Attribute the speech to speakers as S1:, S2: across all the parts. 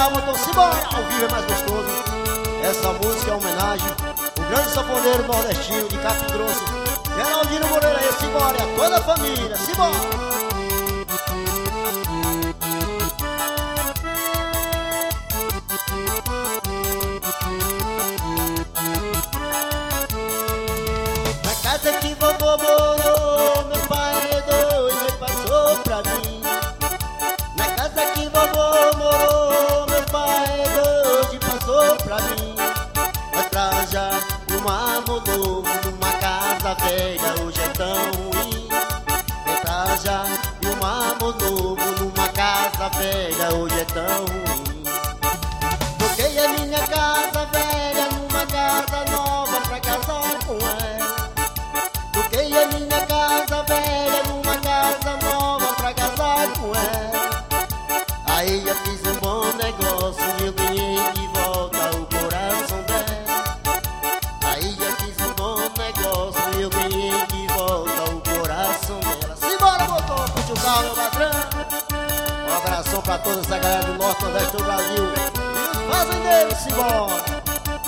S1: calma, então simbora, ao vivo é mais gostoso. Essa música é uma homenagem ao grande sanfoneiro nordestino de Capim Grosso, Geraldino Moreira, e simbora, a toda a família, simbora. Que vovô morou, meu pai herdou e repassou pra mim. Na casa que vovô morou, meu pai herdou e passou pra mim. Atrás já de um amor novo, numa casa velha, hoje é tão ruim. Atrás já de um amor novo, numa casa velha, hoje é tão ruim. Troquei a minha casa velha numa casa nova pra casar com ela. Troquei a minha casa velha numa casa nova pra casar com ela. Aí eu fiz um bom negócio e eu ganhei de volta o coração dela. Aí eu fiz um bom negócio e eu ganhei de volta o coração dela. Simbora, motor, puxa o carro, meu patrão. Um abração pra toda essa galera do Norte, Nordeste do Brasil e os fazendeiros, simbora.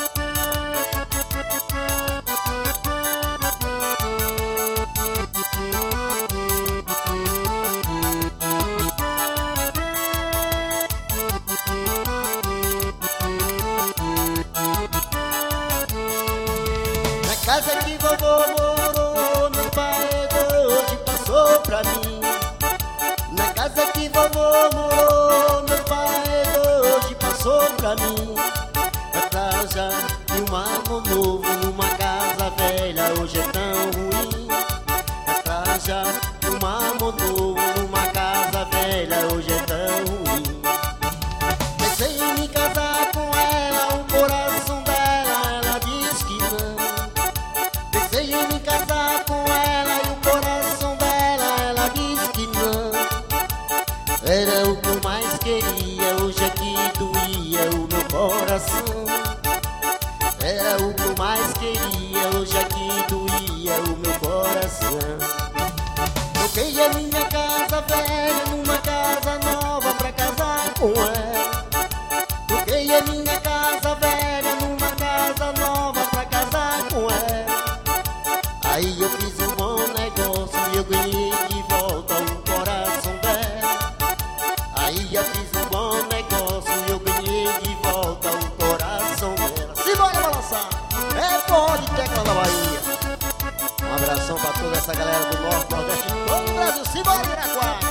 S1: Casa que vovô morou, meu pai hoje passou pra mim. Na casa que vovô morou, meu pai hoje passou pra mim. Atrás já de um amor novo, numa casa velha, hoje é tão ruim. Atrás já de um amor novo, numa casa velha, hoje é tão ruim. Pensei em me casar com ela, o coração dela, ela diz que não. Pensei em me casar com ela e o coração dela, ela diz que não. Era o que eu mais queria, hoje é que doía o meu coração. Era o que eu mais queria, hoje é que doía o meu coração. Troquei a minha casa velha numa casa nova pra casar com ela. Troquei a minha casa velha numa casa nova pra casar com ela. Aí eu fiz um bom negócio e eu ganhei de volta o coração dela. Aí eu fiz um bom negócio e eu ganhei de volta o coração dela. Simbora balançar, é forró de tecla da Bahia. Um abração pra toda essa galera do Norte, Nordeste, todo o Brasil, simbora Iraquá.